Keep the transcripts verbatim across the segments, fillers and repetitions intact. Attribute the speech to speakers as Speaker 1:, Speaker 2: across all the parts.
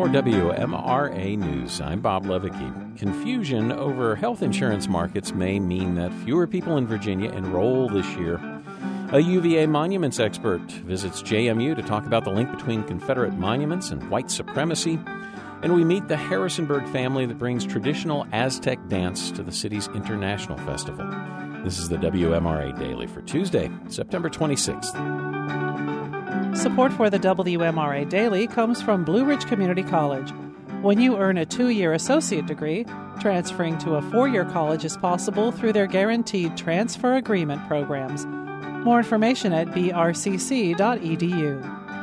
Speaker 1: For W M R A News, I'm Bob Levicki. Confusion over health insurance markets may mean that fewer people in Virginia enroll this year. A U V A monuments expert visits J M U to talk about the link between Confederate monuments and white supremacy. And we meet the Harrisonburg family that brings traditional Aztec dance to the city's International Festival. This is the W M R A Daily for Tuesday, September twenty-sixth.
Speaker 2: Support for the W M R A Daily comes from Blue Ridge Community College. When you earn a two-year associate degree, transferring to a four-year college is possible through their guaranteed transfer agreement programs. More information at b r c c dot e d u.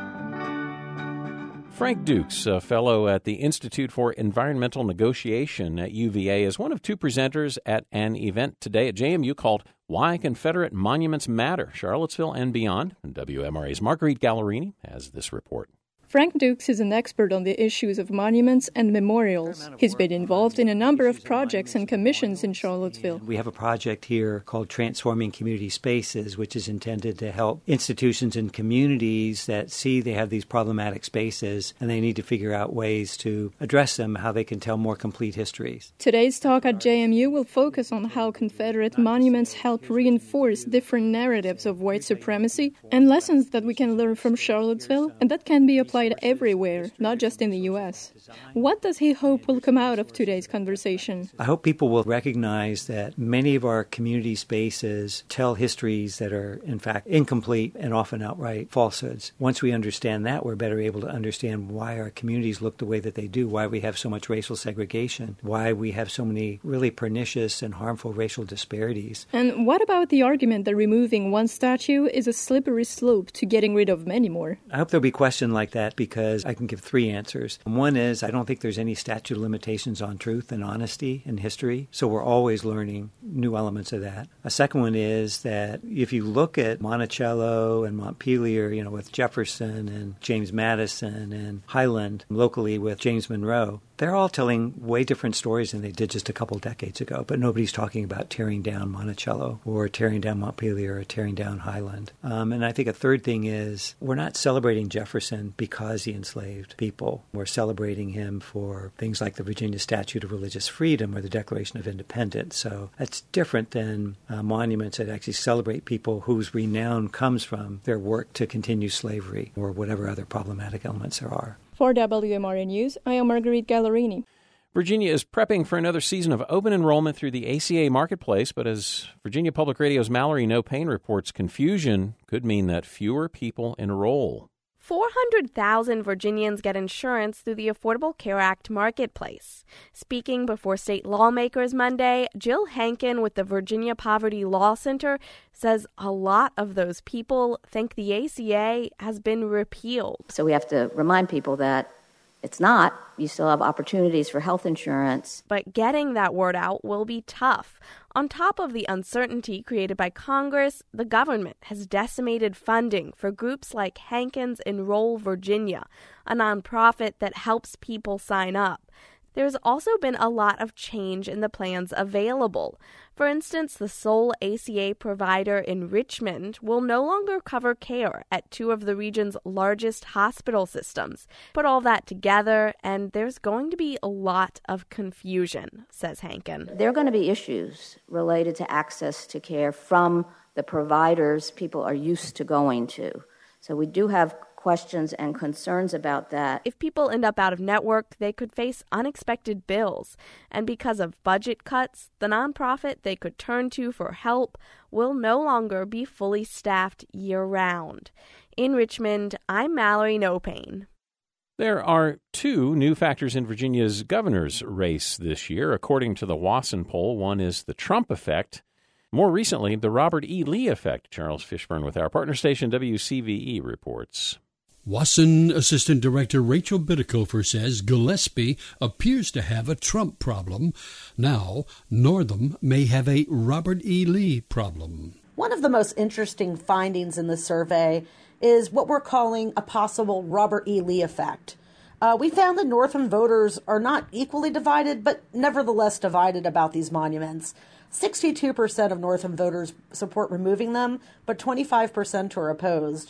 Speaker 1: Frank Dukes, a fellow at the Institute for Environmental Negotiation at U V A, is one of two presenters at an event today at J M U called Why Confederate Monuments Matter, Charlottesville and Beyond. And W M R A's Marguerite Gallerini has this report.
Speaker 3: Frank Dukes is an expert on the issues of monuments and memorials. He's been involved in a number of projects and commissions in Charlottesville.
Speaker 4: We have a project here called Transforming Community Spaces, which is intended to help institutions and communities that see they have these problematic spaces and they need to figure out ways to address them, how they can tell more complete histories.
Speaker 3: Today's talk at J M U will focus on how Confederate monuments help reinforce different narratives of white supremacy and lessons that we can learn from Charlottesville and that can be applied everywhere, not just in the U S. What does he hope will come out of today's conversation?
Speaker 4: I hope people will recognize that many of our community spaces tell histories that are, in fact, incomplete and often outright falsehoods. Once we understand that, we're better able to understand why our communities look the way that they do, why we have so much racial segregation, why we have so many really pernicious and harmful racial disparities.
Speaker 3: And what about the argument that removing one statue is a slippery slope to getting rid of many more?
Speaker 4: I hope there'll be questions like that, because I can give three answers. One is I don't think there's any statute of limitations on truth and honesty in history, so we're always learning new elements of that. A second one is that if you look at Monticello and Montpelier, you know, with Jefferson and James Madison and Highland, locally with James Monroe, they're all telling way different stories than they did just a couple decades ago, but nobody's talking about tearing down Monticello or tearing down Montpelier or tearing down Highland. Um, and I think a third thing is we're not celebrating Jefferson because he enslaved people. We're celebrating him for things like the Virginia Statute of Religious Freedom or the Declaration of Independence. So that's different than uh, monuments that actually celebrate people whose renown comes from their work to continue slavery or whatever other problematic elements there are.
Speaker 3: For W M R A News, I am Marguerite Gallerini.
Speaker 1: Virginia is prepping for another season of open enrollment through the A C A Marketplace, but as Virginia Public Radio's Mallory No Pain reports, confusion could mean that fewer people enroll.
Speaker 5: four hundred thousand Virginians get insurance through the Affordable Care Act Marketplace. Speaking before state lawmakers Monday, Jill Hankin with the Virginia Poverty Law Center says a lot of those people think the A C A has been repealed.
Speaker 6: So we have to remind people that it's not. You still have opportunities for health insurance.
Speaker 5: But getting that word out will be tough. On top of the uncertainty created by Congress, the government has decimated funding for groups like Hankin's Enroll Virginia, a nonprofit that helps people sign up. There's also been a lot of change in the plans available. For instance, the sole A C A provider in Richmond will no longer cover care at two of the region's largest hospital systems. Put all that together, and there's going to be a lot of confusion, says Hankin.
Speaker 6: There are going to be issues related to access to care from the providers people are used to going to. So we do have questions and concerns about that.
Speaker 5: If people end up out of network, they could face unexpected bills. And because of budget cuts, the nonprofit they could turn to for help will no longer be fully staffed year-round. In Richmond, I'm Mallory No Pain.
Speaker 1: There are two new factors in Virginia's governor's race this year. According to the Wasson poll, one is the Trump effect. More recently, the Robert E. Lee effect. Charles Fishburne with our partner station W C V E reports.
Speaker 7: Wasson Assistant Director Rachel Bidikofer says Gillespie appears to have a Trump problem. Now, Northam may have a Robert E. Lee problem.
Speaker 8: One of the most interesting findings in the survey is what we're calling a possible Robert E. Lee effect. Uh, we found that Northam voters are not equally divided, but nevertheless divided about these monuments. sixty-two percent of Northam voters support removing them, but twenty-five percent are opposed.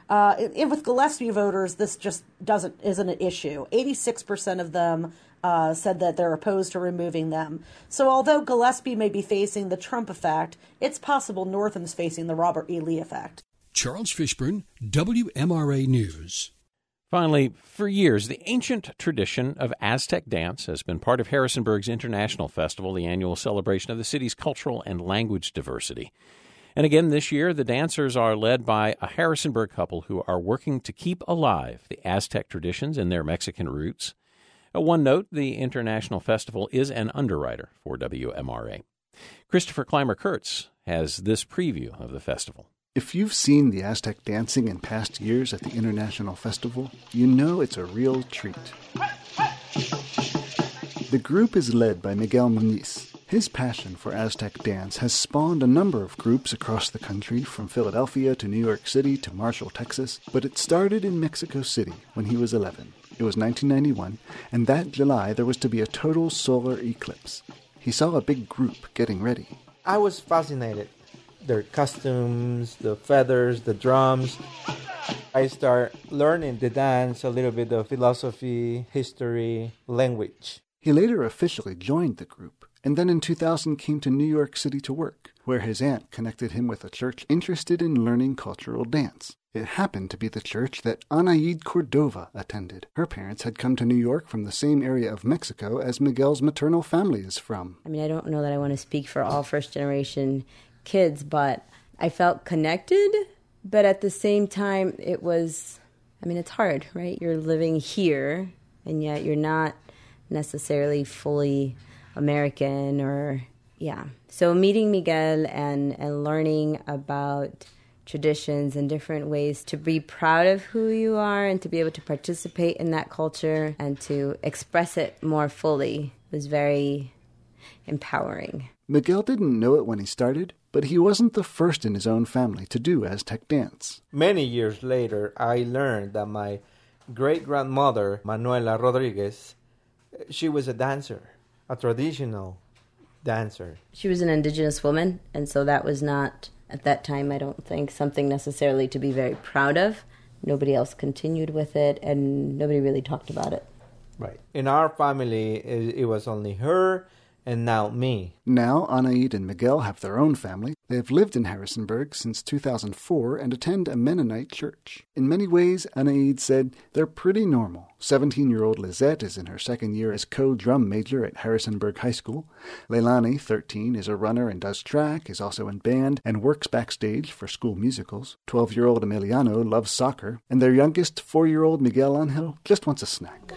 Speaker 8: Uh, and with Gillespie voters, this just doesn't isn't an issue. eighty-six percent of them uh, said that they're opposed to removing them. So although Gillespie may be facing the Trump effect, it's possible Northam's facing the Robert E. Lee effect.
Speaker 7: Charles Fishburne, W M R A News.
Speaker 1: Finally, for years, the ancient tradition of Aztec dance has been part of Harrisonburg's International Festival, the annual celebration of the city's cultural and language diversity. And again, this year, the dancers are led by a Harrisonburg couple who are working to keep alive the Aztec traditions and their Mexican roots. Uh, one note, the International Festival is an underwriter for W M R A. Christopher Clymer-Kurtz has this preview of the festival.
Speaker 9: If you've seen the Aztec dancing in past years at the International Festival, you know it's a real treat. The group is led by Miguel Muñiz. His passion for Aztec dance has spawned a number of groups across the country, from Philadelphia to New York City to Marshall, Texas, but it started in Mexico City when he was eleven. It was nineteen ninety-one, and that July there was to be a total solar eclipse. He saw a big group getting ready.
Speaker 10: I was fascinated. Their costumes, the feathers, the drums. I start learning the dance, a little bit of philosophy, history, language.
Speaker 9: He later officially joined the group, and then in two thousand came to New York City to work, where his aunt connected him with a church interested in learning cultural dance. It happened to be the church that Anaid Cordova attended. Her parents had come to New York from the same area of Mexico as Miguel's maternal family is from.
Speaker 11: I mean, I don't know that I want to speak for all first-generation kids, but I felt connected, but at the same time, it was, I mean, it's hard, right? You're living here, and yet you're not necessarily fully American or, yeah. So meeting Miguel and, and learning about traditions and different ways to be proud of who you are and to be able to participate in that culture and to express it more fully was very empowering.
Speaker 9: Miguel didn't know it when he started, but he wasn't the first in his own family to do Aztec dance.
Speaker 10: Many years later, I learned that my great-grandmother, Manuela Rodriguez, she was a dancer, a traditional dancer.
Speaker 11: She was an indigenous woman, and so that was not, at that time, I don't think, something necessarily to be very proud of. Nobody else continued with it, and nobody really talked about it.
Speaker 10: Right. In our family, it, it was only her and now me.
Speaker 9: Now, Anaid and Miguel have their own family. They have lived in Harrisonburg since two thousand four and attend a Mennonite church. In many ways, Anaid said they're pretty normal. seventeen-year-old Lizette is in her second year as co-drum major at Harrisonburg High School. Leilani, thirteen, is a runner and does track, is also in band, and works backstage for school musicals. twelve-year-old Emiliano loves soccer, and their youngest, four-year-old Miguel Angel, just wants a snack.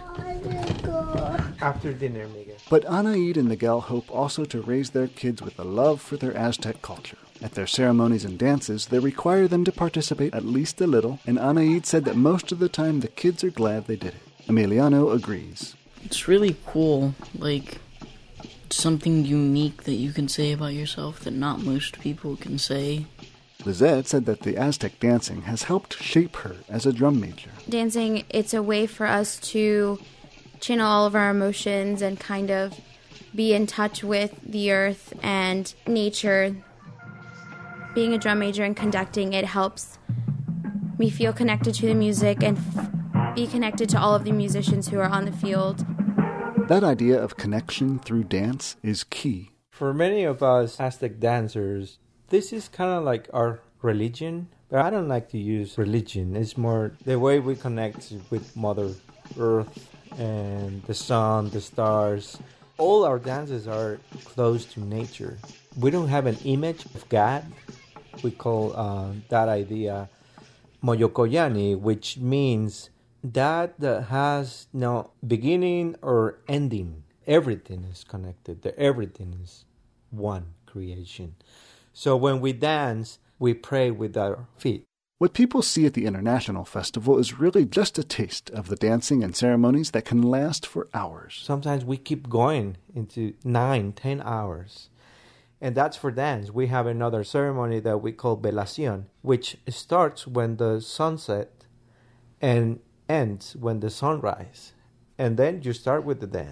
Speaker 10: After dinner, Miguel.
Speaker 9: But Anaid and Miguel hope also to raise their kids with a love for their Aztec culture. At their ceremonies and dances, they require them to participate at least a little, and Anaid said that most of the time the kids are glad they did it. Emiliano agrees.
Speaker 12: It's really cool, like something unique that you can say about yourself that not most people can say.
Speaker 9: Lizette said that the Aztec dancing has helped shape her as a drum major.
Speaker 13: Dancing, it's a way for us to channel all of our emotions and kind of be in touch with the earth and nature. Being a drum major and conducting, it helps me feel connected to the music and f- be connected to all of the musicians who are on the field.
Speaker 9: That idea of connection through dance is key.
Speaker 10: For many of us Aztec dancers, this is kind of like our religion. But I don't like to use religion. It's more the way we connect with Mother Earth and the sun, the stars. All our dances are close to nature. We don't have an image of God. We call uh, that idea Moyokoyani, which means that that has no beginning or ending. Everything is connected. Everything is one creation. So when we dance, we pray with our feet.
Speaker 9: What people see at the International Festival is really just a taste of the dancing and ceremonies that can last for hours.
Speaker 10: Sometimes we keep going into nine, ten hours. And that's for dance. We have another ceremony that we call Velación, which starts when the sunset and ends when the sunrise. And then you start with the dance.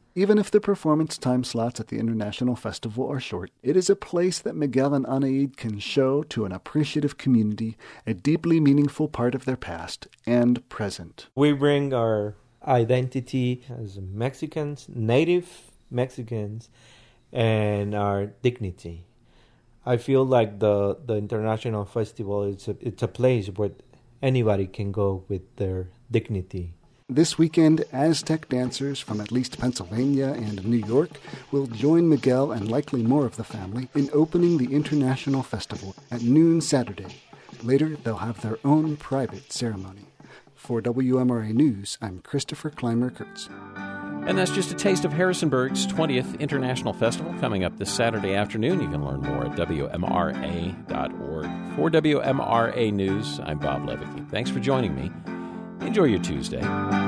Speaker 9: Even if the performance time slots at the International Festival are short, it is a place that Miguel and Anaid can show to an appreciative community a deeply meaningful part of their past and present.
Speaker 10: We bring our identity as Mexicans, native Mexicans, and our dignity. I feel like the, the International Festival is a, it's a place where anybody can go with their dignity.
Speaker 9: This weekend, Aztec dancers from at least Pennsylvania and New York will join Miguel and likely more of the family in opening the International Festival at noon Saturday. Later, they'll have their own private ceremony. For W M R A News, I'm Christopher Clymer-Kurtz.
Speaker 1: And that's just a taste of Harrisonburg's twentieth International Festival coming up this Saturday afternoon. You can learn more at W M R A dot org. For W M R A News, I'm Bob Levicki. Thanks for joining me. Enjoy your Tuesday.